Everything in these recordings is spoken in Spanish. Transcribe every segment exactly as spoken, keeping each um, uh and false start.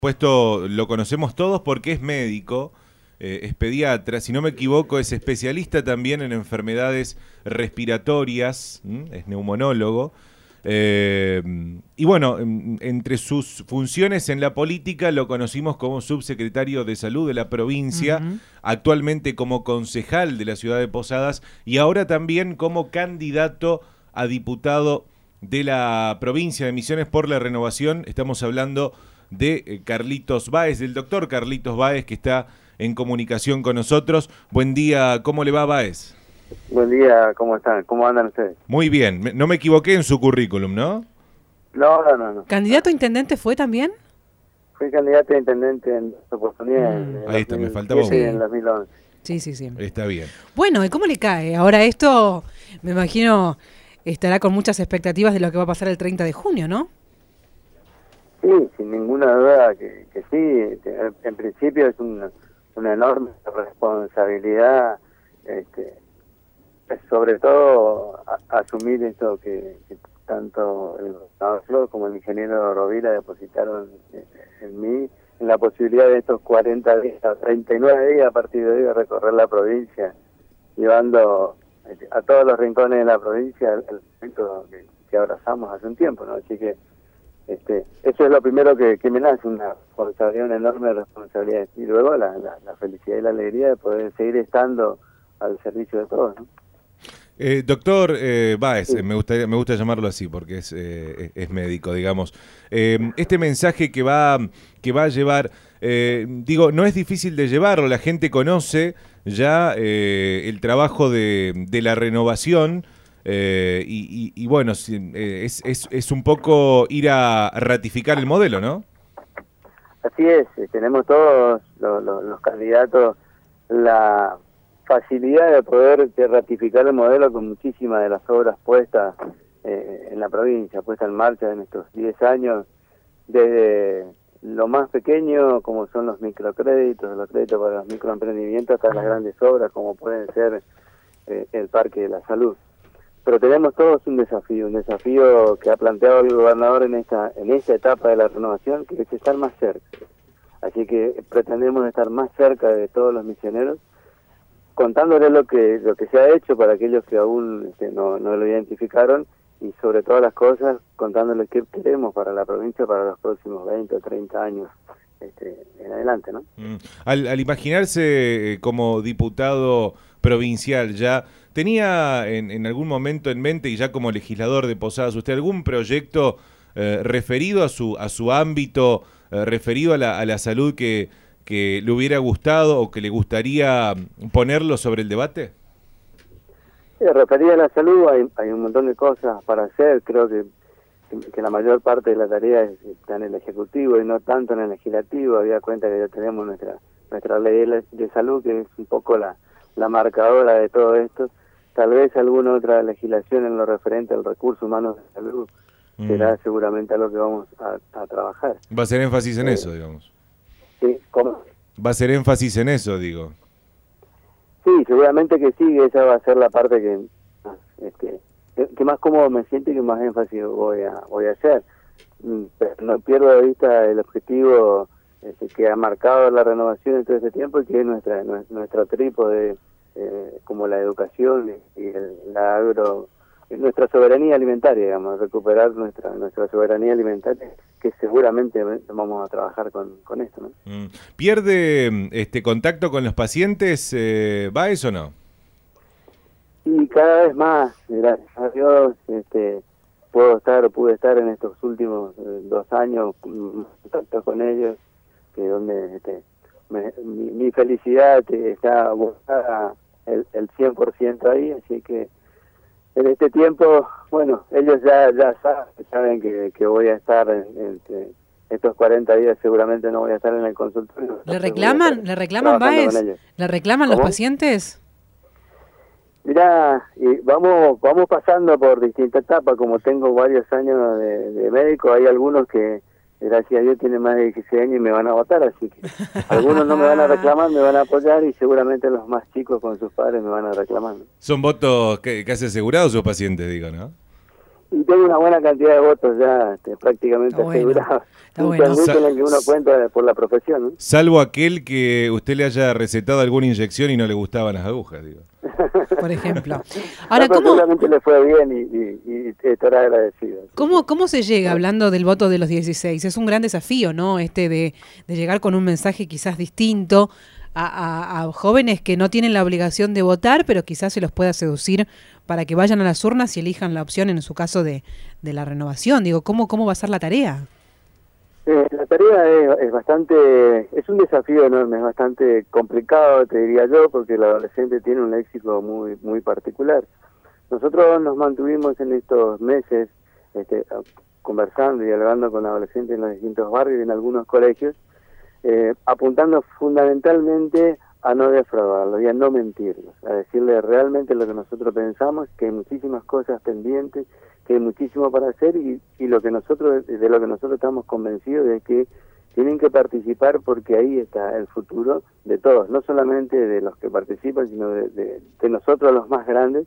Puesto lo conocemos todos porque es médico, eh, es pediatra, si no me equivoco es especialista también en enfermedades respiratorias, ¿m? Es neumonólogo. Eh, y bueno, en, entre sus funciones en la política lo conocimos como subsecretario de Salud de la provincia, uh-huh. Actualmente como concejal de la ciudad de Posadas y ahora también como candidato a diputado de la provincia de Misiones por la Renovación. Estamos hablando de Carlitos Báez, del doctor Carlitos Báez, que está en comunicación con nosotros. Buen día, ¿cómo le va, Báez? Buen día, ¿cómo están? ¿Cómo andan ustedes? Muy bien, no me equivoqué en su currículum, ¿no? No, no, no. no. ¿Candidato a intendente fue también? Fui candidato a intendente en dos oportunidades. Mm. Ahí está, me faltaba uno. En dos mil once. Sí, sí, sí. Está bien. Bueno, ¿y cómo le cae? Ahora esto, me imagino, estará con muchas expectativas de lo que va a pasar el treinta de junio, ¿no? Sí, sin ninguna duda que, que sí. En principio es una, una enorme responsabilidad, este, sobre todo a, asumir esto que, que tanto el gobernador Flor como el ingeniero Rovira depositaron en, en mí, en la posibilidad de estos cuarenta días, treinta y nueve días a partir de hoy de recorrer la provincia, llevando a todos los rincones de la provincia el proyecto que, que abrazamos hace un tiempo, ¿no? Así que este, eso es lo primero que, que me nace, una responsabilidad, una enorme responsabilidad, y luego la, la, la felicidad y la alegría de poder seguir estando al servicio de todos, ¿no? Eh, doctor eh, Báez, sí. eh, me gustaría, me gusta llamarlo así porque es, eh, es médico, digamos. Eh, este mensaje que va, que va a llevar, eh, digo, no es difícil de llevarlo, la gente conoce ya eh, el trabajo de, de la renovación eh, y, y, y bueno, es, es, es un poco ir a ratificar el modelo, ¿no? Así es, tenemos todos los, los, los candidatos la facilidad de poder de ratificar el modelo con muchísimas de las obras puestas eh, en la provincia, puestas en marcha en estos diez años, desde lo más pequeño, como son los microcréditos, los créditos para los microemprendimientos, hasta las grandes obras, como pueden ser eh, el Parque de la Salud. Pero tenemos todos un desafío, un desafío que ha planteado el gobernador en esta, en esta etapa de la renovación, que es estar más cerca. Así que pretendemos estar más cerca de todos los misioneros, contándoles lo que lo que se ha hecho para aquellos que aún este, no, no lo identificaron, y sobre todas las cosas contándoles qué queremos para la provincia para los próximos veinte o treinta años este, en adelante, ¿no? Mm. Al, al imaginarse como diputado provincial, ya tenía en, en algún momento en mente, y ya como legislador de Posadas, usted algún proyecto eh, referido a su a su ámbito, eh, referido a la, a la salud que que le hubiera gustado o que le gustaría ponerlo sobre el debate? Sí, referido a la salud hay, hay un montón de cosas para hacer. Creo que, que la mayor parte de la tarea está en el Ejecutivo y no tanto en el Legislativo. Había cuenta que ya tenemos nuestra nuestra ley de, de salud, que es un poco la, la marcadora de todo esto. Tal vez alguna otra legislación en lo referente al recurso humano de salud mm. será seguramente algo que vamos a, a trabajar. Va a ser énfasis en eh, eso, digamos. Sí, ¿cómo? Va a ser énfasis en eso, digo. Sí, seguramente que sí, esa va a ser la parte que, este, que más cómodo me siento y que más énfasis voy a voy a hacer. Pero no pierdo de vista el objetivo este, que ha marcado la renovación en todo este tiempo, y que es nuestra nuestro trípode, eh, como la educación y el, la agro, nuestra soberanía alimentaria, digamos, recuperar nuestra nuestra soberanía alimentaria, que seguramente vamos a trabajar con, con esto, ¿no? Mm. ¿Pierde este contacto con los pacientes, eh, Báez, o no? Y cada vez más, gracias a Dios, este, puedo estar, pude estar en estos últimos eh, dos años en contacto con ellos, que donde este, me, mi, mi felicidad está buscada el, el cien por ciento ahí, así que en este tiempo, bueno, ellos ya ya saben, saben que, que voy a estar en, en, en estos cuarenta días, seguramente no voy a estar en el consultorio. ¿Le reclaman, le reclaman, Báez? ¿Le reclaman los pacientes? Mirá, y vamos vamos pasando por distintas etapas, como tengo varios años de, de médico, hay algunos que, gracias a Dios, tienen más de dieciséis años y me van a votar, así que algunos no me van a reclamar, me van a apoyar, y seguramente los más chicos con sus padres me van a reclamar, ¿no? Son votos que casi asegurados sus pacientes, digo, ¿no? Y tengo una buena cantidad de votos ya este, prácticamente Está bueno, asegurados. está Un bueno. servicio en el que uno cuenta por la profesión, ¿no? Salvo aquel que usted le haya recetado alguna inyección y no le gustaban las agujas, digo. Por ejemplo. Ahora, no, pero ¿cómo, seguramente le fue bien y, y, y estará agradecido. ¿cómo, ¿cómo se llega, hablando del voto de los dieciséis? Es un gran desafío, ¿no? Este de, de llegar con un mensaje quizás distinto a, a, a jóvenes que no tienen la obligación de votar, pero quizás se los pueda seducir para que vayan a las urnas y elijan la opción, en su caso, de, de la renovación. Digo, ¿cómo, cómo va a ser la tarea? Eh, la tarea es, es bastante, es un desafío enorme, es bastante complicado, te diría yo, porque el adolescente tiene un léxico muy muy particular. Nosotros nos mantuvimos en estos meses este, conversando y dialogando con adolescentes en los distintos barrios y en algunos colegios, eh, apuntando fundamentalmente a no defraudarlos y a no mentirlos, a decirles realmente lo que nosotros pensamos, que hay muchísimas cosas pendientes, que hay muchísimo para hacer y, y lo que nosotros de lo que nosotros estamos convencidos de que tienen que participar, porque ahí está el futuro de todos, no solamente de los que participan, sino de, de, de nosotros los más grandes,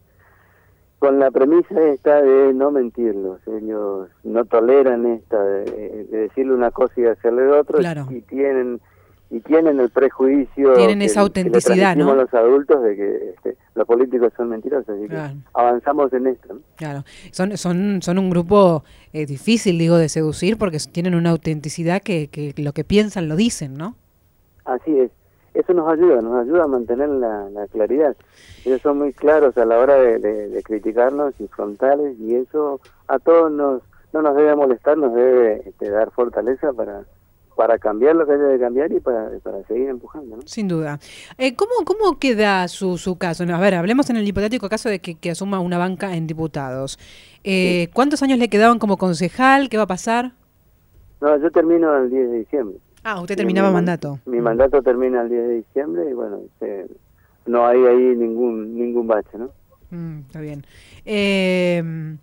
con la premisa esta de no mentirlos. Ellos no toleran esta de, de decirle una cosa y hacerle otra, Claro. y tienen y tienen el prejuicio, Tienen que, esa autenticidad, que le transmitimos ¿no? a los adultos de que este, los políticos son mentirosos, así Claro. que avanzamos en esto, ¿no? Claro, son, son, son un grupo eh, difícil, digo, de seducir, porque tienen una autenticidad que, que lo que piensan lo dicen, ¿no? Así es. Eso nos ayuda, nos ayuda a mantener la, la claridad. Ellos son muy claros a la hora de, de, de criticarnos y frontales, y eso a todos nos no nos debe molestar, nos debe este, dar fortaleza para para cambiar lo que haya de cambiar y para, para seguir empujando, ¿no? Sin duda. Eh, ¿cómo, ¿Cómo queda su, su caso? A ver, hablemos en el hipotético caso de que, que asuma una banca en diputados. Eh, Sí. ¿Cuántos años le quedaban como concejal? ¿Qué va a pasar? No, yo termino el diez de diciembre. Ah, usted terminaba mi, mandato. Mi mandato termina el diez de diciembre y bueno, este, no hay ahí ningún ningún bache, ¿no? Mm, está bien. Eh,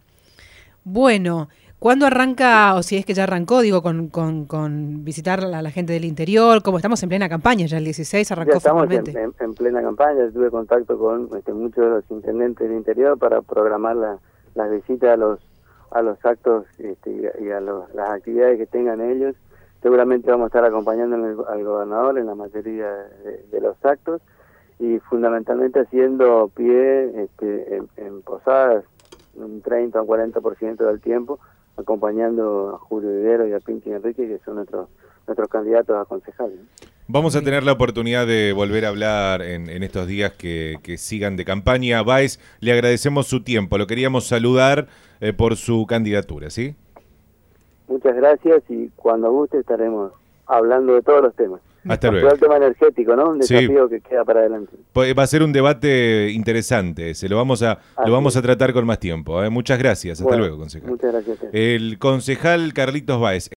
bueno, ¿cuándo arranca, o si es que ya arrancó, digo, con, con, con visitar a la gente del interior? Como estamos en plena campaña, ya el dieciséis arrancó Ya estamos en, formalmente. en, en plena campaña, tuve contacto con este, muchos de los intendentes del interior para programar la, las visitas a los a los actos este, y a, y a los, las actividades que tengan ellos. Seguramente vamos a estar acompañando al, al gobernador en la mayoría de, de los actos y fundamentalmente haciendo pie este, en, en posadas un treinta o cuarenta por ciento del tiempo, acompañando a Julio Vivero y a Pinky Enrique, que son nuestros nuestros candidatos a concejales. Vamos a tener la oportunidad de volver a hablar en, en estos días que, que sigan de campaña. Báez, le agradecemos su tiempo, lo queríamos saludar eh, por su candidatura, ¿sí? Muchas gracias y cuando guste estaremos hablando de todos los temas. Hasta Sobre luego. el tema energético, ¿no? Un Sí. desafío que queda para adelante. Pues va a ser un debate interesante, se lo vamos a Así lo vamos es. a tratar con más tiempo. ¿eh? Muchas gracias, hasta Bueno, luego, concejal. Muchas gracias a ustedes. El concejal Carlitos Báez.